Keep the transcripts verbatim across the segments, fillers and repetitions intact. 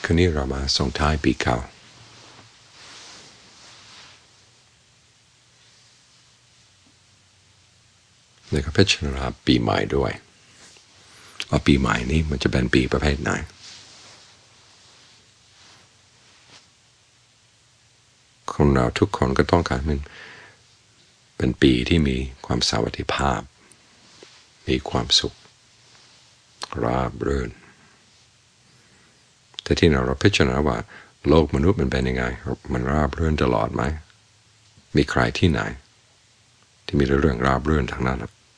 คืนนี้เรามาส่งท้ายปีเก่าแล้วก็พิจารณาปีใหม่ด้วยว่าปีใหม่นี้มันจะเป็นปีประเภทไหนคนเราทุกคนก็ต้องการมันเป็นปีที่มีความสวัสดิภาพมีความสุขราบรื่นแต่ที่เราพิจารณาว่าโลกมนุษย์มันเป็นยังไงมันราบรื่นตลอดไหมมีใครที่ไหนที่มีเรื่องราบรื่นทางนั้น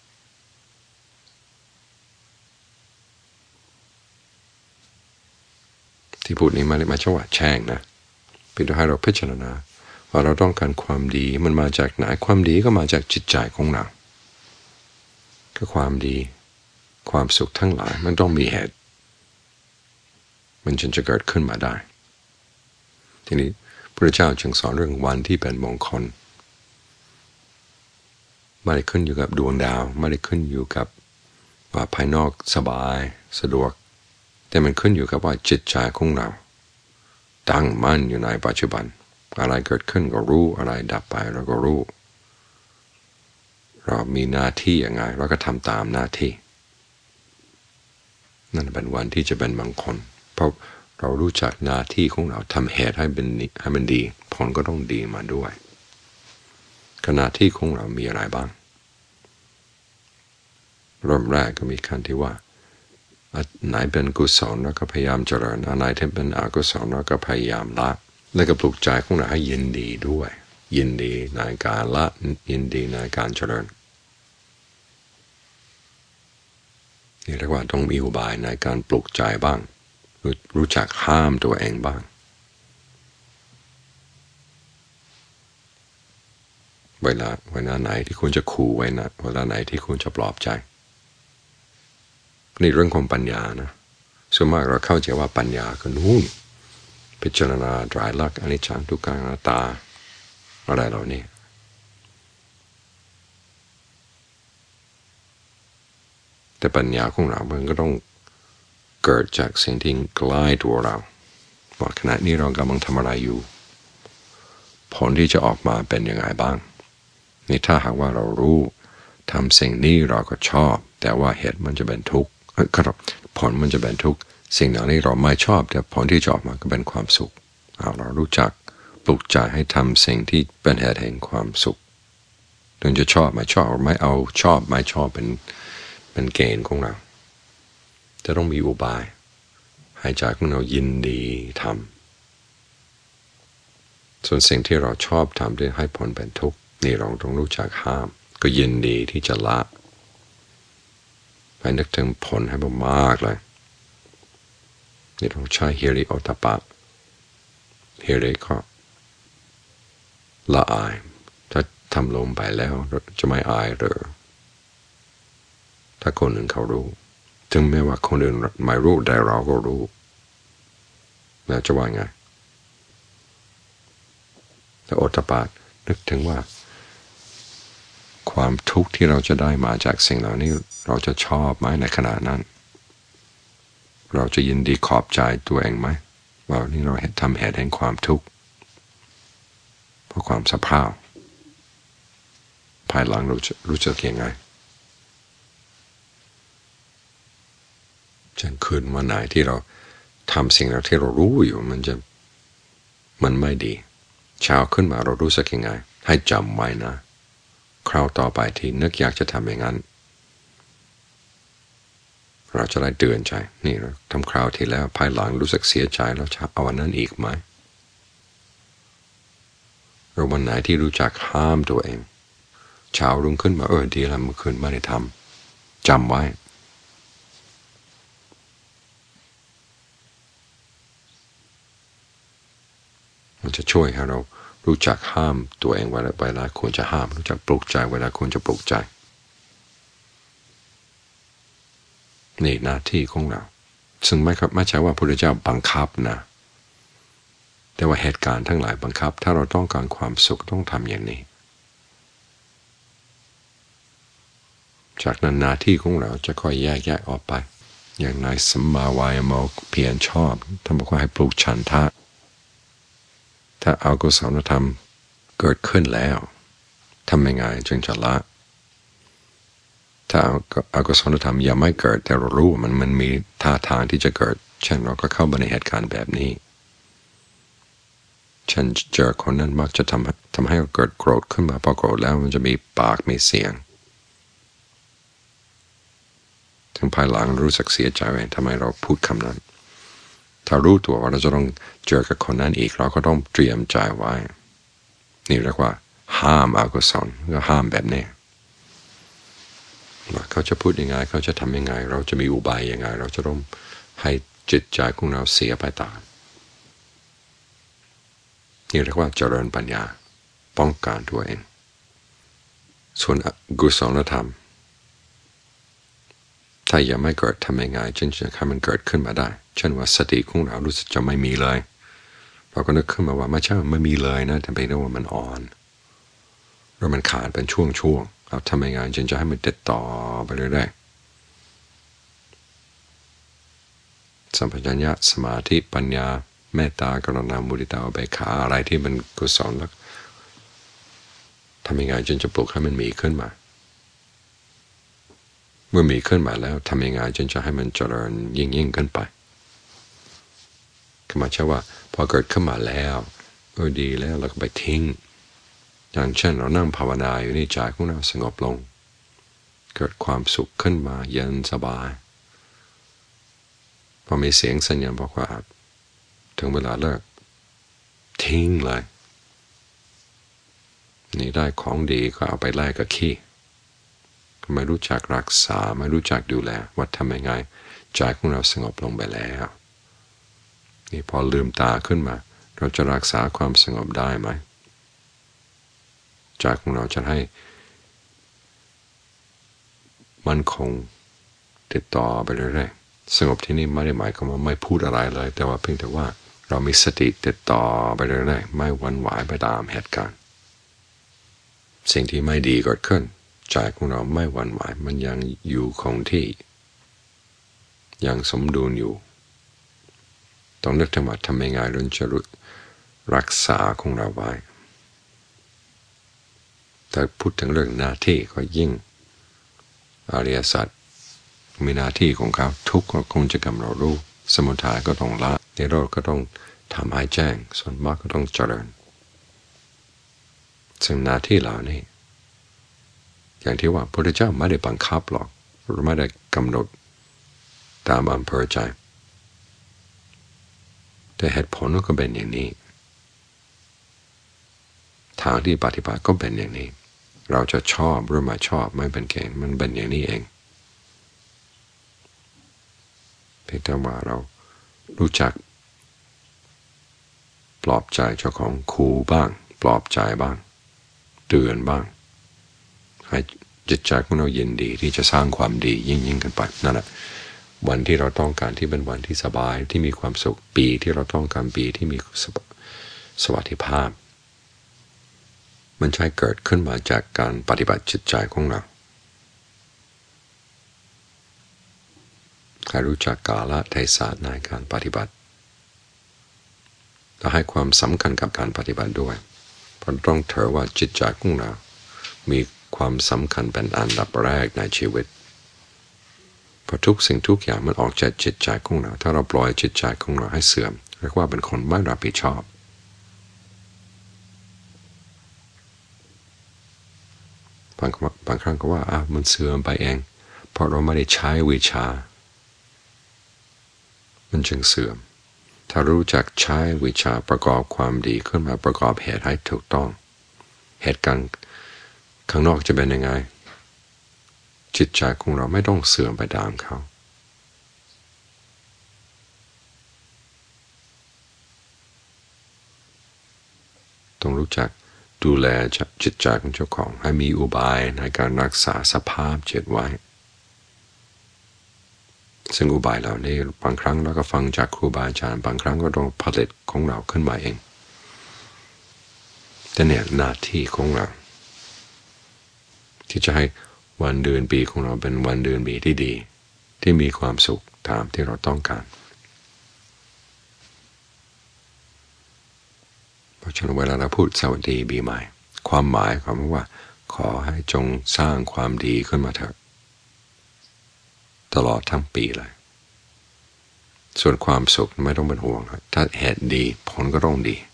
ที่พูดนี้ไม่ได้มาจังหวะแช่งนะเป็นตัวให้เราพิจารณาว่าเราต้องการความดีมันมาจากไหนความดีก็มาจากจิตใจของเราก็ความดีความสุขทั้งหลายมันต้องมีเหตุมันจึงจะเกิดขึ้นมาได้ทีนี้พระเจ้าจึงสอนเรื่องวันที่เป็นมงคลไม่ได้ขึ้นอยู่กับดวงดาวไม่ได้ขึ้นอยู่กับว่าภายนอกสบายสะดวกแต่มันขึ้นอยู่กับว่าจิตใจของเราตั้งมั่นอยู่ในปัจจุบันอะไรเกิดขึ้นก็รู้อะไรดับไปเราก็รู้เรามีหน้าที่ยังไงเราก็ทำตามหน้าที่นั่นเป็นวันที่จะเป็นมงคลเพราะเรารู้จักหน้าที่ของเราทำเหตุให้เป็นให้มันดีผลก็ต้องดีมาด้วยขณะที่ของเรามีอะไรบ้างเริ่มแรกก็มีขั้นที่ว่าไหนเป็นกุศลแล้วก็พยายามเจริญอันไหนที่เป็นอกุศลแล้วก็พยายามละแล้วก็ปลุกใจของเราให้ยินดีด้วยยินดีในการละยินดีในการเจริญนี่เรียกว่าต้องมีอุบายในการปลุกใจบ้างรู้รู้จักห้ามตัวเองบ้างเวลาเวลาไหนที่คุณจะขู่ไว้นะเวลาไหนที่คุณจะปลอบใจนี่เรื่องของปัญญานะส่วนมากเราเข้าใจว่าปัญญาคือนู่นพิจารณาไตรลักษณ์อนิจจังทุกขังอนัตตาอะไรเหล่านี้แต่ปัญญาของเรามันก็ต้องเกิดจากสิ่งที่ใกล้ตัวเราว่าขณะนี้เรากำลังทำอะไรอยู่ผลที่จะออกมาเป็นยังไงบ้างนี่ถ้าหากว่าเรารู้ทำสิ่งนี้เราก็ชอบแต่ว่าเหตุมันจะเป็นทุกข์ครับผลมันจะเป็นทุกข์สิ่งเหล่านี้เราไม่ชอบแต่ผลที่จะออกมาก็เป็นความสุขเรารู้จักปลุกใจให้ทำสิ่งที่เป็นเหตุแห่งความสุขถึงจะชอบไม่ชอบไม่เอาชอบไม่ชอบเป็นเป็นเกณฑ์ของเราจะต้องมีอุบายให้ใจของเรายินดีทำส่วนสิ่งที่เราชอบทำที่ให้ผลเป็นทุกข์นี่เราต้องรู้จักห้ามก็ยินดีที่จะละไปนึกถึงผลให้มากเลยนี่ต้องใช้ฮิริโอตปะฮิริก็ละอายถ้าทำลงไปแล้วจะไม่อายหรือถ้าคนอื่นเขารู้ถึงแม้ว่าคนอื่นไม่รู้แต่เราก็รู้แล้วจะว่าไงแต่โอตปะนึกถึงว่าความทุกข์ที่เราจะได้มาจากสิ่งเหล่านี้เราจะชอบไหมในขณะนั้นเราจะยินดีขอบใจตัวเองไหมว่านี่เราทำเหตุแห่งความทุกข์เพราะความสะเพร่าภายหลังเราจะรู้สึกยังไงเช่นคืนวันไหนที่เราทำสิ่งที่เรารู้อยู่มันจะมันไม่ดีเช้าขึ้นมาเรารู้สึกยังไงให้จำไว้นะคราวต่อไปที่นึกอยากจะทำอย่างนั้นเราจะได้เตือนใจนี่เราทำคราวที่แล้วภายหลังรู้สึกเสียใจแล้วจะเอาวันนั้นอีกไหมหรือวันไหนที่รู้จักห้ามตัวเองเช้ารุ่งขึ้นมาเออดีแล้วเมื่อคืนไม่ได้ทำจำไว้มันจะช่วยให้เรารู้จักห้ามตัวเองเวลาเวลาควรจะห้ามรู้จักปลุกใจเวลาควรจะปลุกใจนี่หน้าที่ของเราซึ่งไม่ครับไม่ใช่ว่าพระพุทธเจ้าบังคับนะแต่ว่าเหตุการณ์ทั้งหลายบังคับถ้าเราต้องการความสุขต้องทำอย่างนี้จากนั้นหน้าที่ของเราจะค่อยแยกแยกออกไปอย่างนายสัมมาวายโมเพียรชอบท่านบอกว่าให้ปลูกฉันทะถ้าอกุศลธรรมเกิดขึ้นแล้วทำยังไงจึงจะละถ้าอกุศลธรรมยังไม่เกิดแต่เรารู้มันมันมีท่าทางที่จะเกิดเช่นเราก็เข้ามาในเหตุการณ์แบบนี้ฉันเจอคนนั้นมักจะทำทำให้เราเกิดโกรธขึ้นมาพอโกรธแล้วมันจะมีปากมีเสียงถึงภายหลังรู้สึกเสียใจเองทำไมเราพูดคำนั้นถ้ารู้ตัวว่าเราจะต้องเจอกับคนนั้นอีกเราก็ต้องเตรียมใจไว้นี่เรียกว่าห้ามอกุศลก็ห้ามแบบนี้ว่าเขาจะพูดยังไงเขาจะทำยังไงเราจะมีอุบายยังไงเราจะต้องให้จิตใจของเราเสียไปตามนี่เรียกว่าเจริญปัญญาป้องกันตัวเองส่วนอกุศลธรรมถ้ายังไม่เกิดทำยังไงจึงจะให้มันเกิดขึ้นมาได้เช่นว่าสติของเรารู้สึกจะไม่มีเลยเราก็นึกขึ้นมาว่าไม่ใช่ไม่มีเลยนะแต่เป็นเพราะว่ามันอ่อนหรือมันขาดเป็นช่วงๆเราทำยังไงจึงจะให้มันติดต่อไปเรื่อยๆสัมปชัญญะสมาธิปัญญาเมตตากรุณามุทิตาอุเบกขาอะไรที่มันกุศลแล้วทำยังไงจึงจะปลุกให้มันมีขึ้นมาเมื่อมีขึ้นมาแล้วทำยังไงจึงจะให้มันเจริญยิ่งยิ่งขึ้นไปคือหมายถึงว่าพอเกิดขึ้นมาแล้วเออดีแล้วเราก็ไปทิ้งอย่างเช่นเรานั่งภาวนาอยู่นี่ใจของเราสงบลงเกิดความสุขขึ้นมาเย็นสบายพอมีเสียงสัญญาณบอกว่าถึงเวลาเลิกทิ้งเลยนี่ได้ของดีก็เอาไปแลกกับขี้ไม่รู้จักรักษาไม่รู้จักดูแลว่าทำยังไงใจของเราสงบลงไปแล้วนี่พอลืมตาขึ้นมาเราจะรักษาความสงบได้ไหมใจของเราจะให้มั่นคงติดต่อไปเรื่อยๆสงบที่นี่ไม่ได้หมายความว่าไม่พูดอะไรเลยแต่ว่าเพียงแต่ว่าเรามีสติติดต่อไปเรื่อยๆไม่หวั่นไหวไปตามเหตุการณ์สิ่งที่ไม่ดีเกิดขึ้นใจของเราไม่หวั่นไหวมันยังอยู่คงที่ยังสมดุลอยู่ต้องนึกถึงว่าทำยังไงเราจะรักษาของเราไว้แต่พูดถึงเรื่องหน้าที่ก็ยิ่งอริยสัจมีหน้าที่ของเขาทุกข์ก็คงจะกำเรารู้สมุทัยก็ต้องละนิโรธก็ต้องทำให้แจ้งส่วนมรรคก็ต้องเจริญซึ่งหน้าที่เหล่านี้อย่างที่ว่าพระพุทธเจ้าไม่ได้บังคับหรอกหรือไม่ได้กำหนดตามอำเภอใจแต่เหตุผลก็เป็นอย่างนี้ทางที่ปฏิบัติก็เป็นอย่างนี้เราจะชอบหรือไม่ชอบไม่เป็นเกณฑ์มันเป็นอย่างนี้เองเพียงแต่ว่าเรารู้จักปลอบใจเจ้าของครูบ้างปลอบใจบ้างเตือนบ้างให้จิตใจของเราเย็นดีที่จะสร้างความดียิ่งยิ่งขึ้นไปนั่นแหละวันที่เราต้องการที่เป็นวันที่สบายที่มีความสุขปีที่เราต้องการปีที่มีสวัสดิภาพมันใช่เกิดขึ้นมาจากการปฏิบัติจิตใจของเราให้รู้จักกาลเทศะในการปฏิบัติและให้ความสำคัญกับการปฏิบัติด้วยเพราะต้องถือว่าจิตใจของเรามีความสำคัญเป็นอันดับแรกในชีวิตเพราะทุกสิ่งทุกอย่างมันออกจากจิตใจของเราถ้าเราปล่อยจิตใจของเราให้เสื่อมเรียกว่าเป็นคนไม่รับผิดชอบบางบางครั้งก็ว่าอ่ะมันเสื่อมไปเองเพราะเราไม่ได้ใช้วิชามันจึงเสื่อมถ้ารู้จักใช้วิชาประกอบความดีขึ้นมาประกอบเหตุให้ถูกต้องเหตุการณ์ข้างนอกจะเป็นยังไงจิตใจของเราไม่ต้องเสื่อมไปตามเขาต้องรู้จักดูแลจิตใจของเจ้าของให้มีอุบายในการรักษาสภาพจิตไว้ซึ่งอุบายเหล่านี้บางครั้งเราก็ฟังจากครูบาอาจารย์บางครั้งก็ต้องผลิตของเราขึ้นมาเองแต่เนี่ยหน้าที่ของเราที่จะให้วันเดือนปีของเราเป็นวันเดือนปีที่ดีที่มีความสุขตามที่เราต้องการเพราะฉะนั้นเวลาเราพูดสวัสดีปีใหม่ความหมายความว่าขอให้จงสร้างความดีขึ้นมาเถอะตลอดทั้งปีเลยส่วนความสุขไม่ต้องเป็นห่วงถ้าเหตุดีผลก็ต้องดี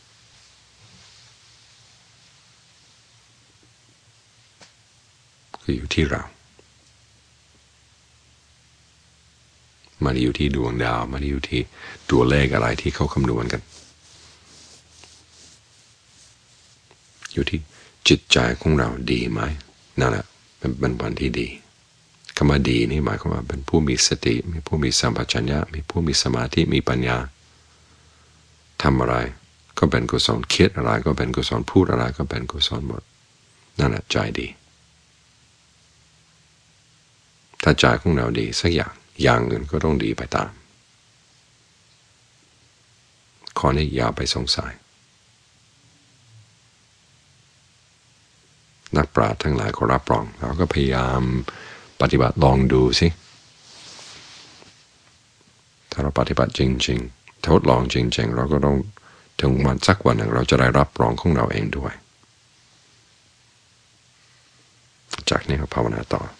คืออยู่ที่เราไม่ได้อยู่ที่ดวงดาวไม่ได้อยู่ที่ตัวเลขอะไรที่เขาคำนวณกันอยู่ที่จิตใจของเราดีไหมนั่นแหละเป็นเป็นวันที่ดีคำว่าดีนี่หมายความว่าเป็นผู้มีสติมีผู้มีสัมปชัญญะมีผู้มีสมาธิมีปัญญาทำอะไรก็เป็นกุศลคิดอะไรก็เป็นกุศลพูดอะไรก็เป็นกุศลหมดนั่นแหละใจดีถ้าใจของเราดีสักอย่างอย่างอื่นก็ต้องดีไปตามข้อนี้อย่าไปสงสัยนักปราชญ์ทั้งหลายก็รับรองเราก็พยายามปฏิบัติลองดูสิถ้าเราปฏิบัติจริงๆทดลองจริงๆเราก็ต้องถึงวันสักวันหนึ่งเราจะได้รับรองของเราเองด้วยจากนี้ก็ภาวนาต่อ